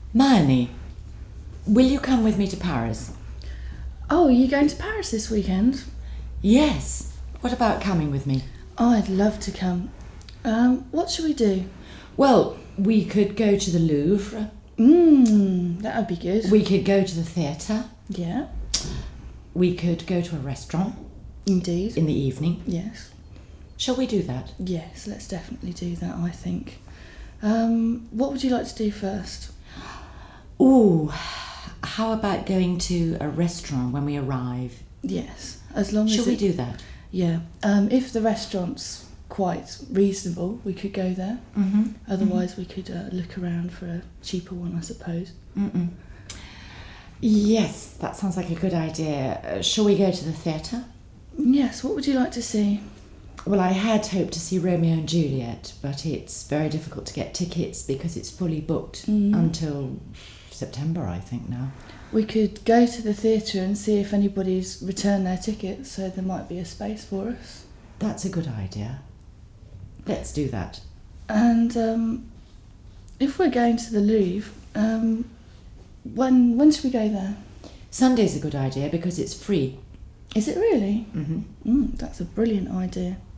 Miley, will you come with me to Paris? Oh, are you going to Paris this weekend? Yes. What about coming with me? Oh, I'd love to come. What shall we do? Well, we could go to the Louvre. That would be good. We could go to the theatre. Yeah, We could go to a restaurant indeed. in the evening. Yes. Shall we do that? Yes, let's definitely do that, I think. What would you like to do first? Ooh, how about going to a restaurant when we arrive? Yes, as long as Shall we do that? Yeah. If the restaurant's quite reasonable, we could go there. Mm-hmm. Otherwise, we could look around for a cheaper one, I suppose. Yes, that sounds like a good idea. Shall we go to the theatre? Yes, what would you like to see? Well, I had hoped to see Romeo and Juliet, but it's very difficult to get tickets because it's fully booked until September, I think, now. We could go to the theatre and see if anybody's returned their tickets, so there might be a space for us. That's a good idea. Let's do that. And if we're going to the Louvre, when should we go there? Sunday's a good idea because it's free. Is it really? Mm-hmm. That's a brilliant idea.